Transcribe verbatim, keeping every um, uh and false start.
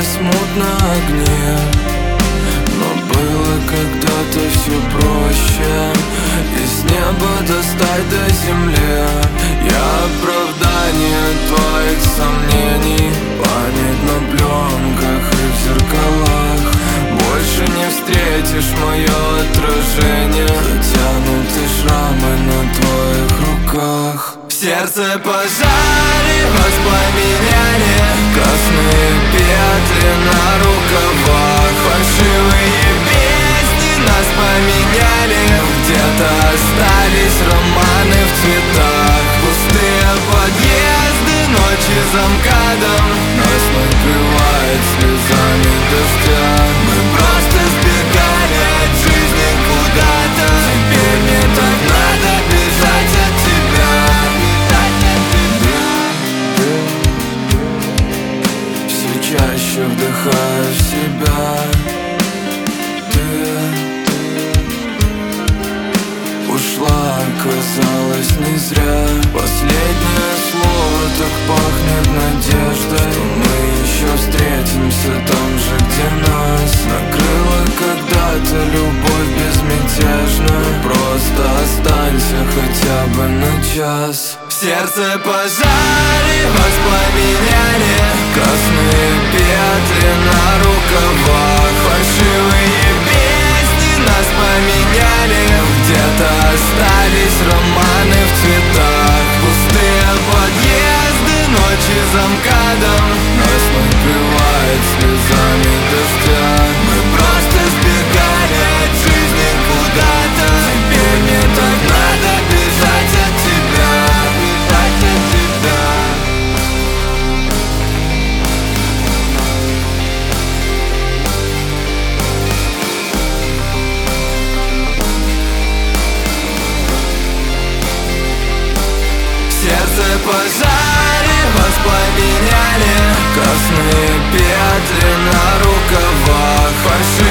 смутно огни, но было когда-то все проще. Из неба достать до земли я оправдание твоих сомнений. Память на пленках и в зеркалах, больше не встретишь мое отражение. Затянуты шрамы на твоих руках. В сердце пожаре воспламеняли, красные петли на рукавах. Фальшивые песни нас поменяли, где-то остались романы в цветах. Пустые подъезды, ночи за МКАДом нас накрывает слезами дождя. Мы просто сбегали от жизни куда-то. Теперь мне так надо бежать от тебя. Все чаще вдыхаю в себя. Ты ушла, оказалось, не зря. Последнее слово так пахнет надеждой, что мы еще встретимся там же, где нас накрыла когда-то любовь безмятежная. Просто останься хотя бы на час. В сердце пожаре воспламеняли, красные петли на рукавах. Фальшивые песни нас поменяли, где-то остались романы в цветах. Пустые подъезды, ночи за МКАДом нас накрывает слезами дождя. Мы просто сбегали от жизни куда-то. Теперь мне так надо бежать от тебя, бежать от тебя. Сердце пожаре воспламеняли, красные петли на рукавах. Фальшивые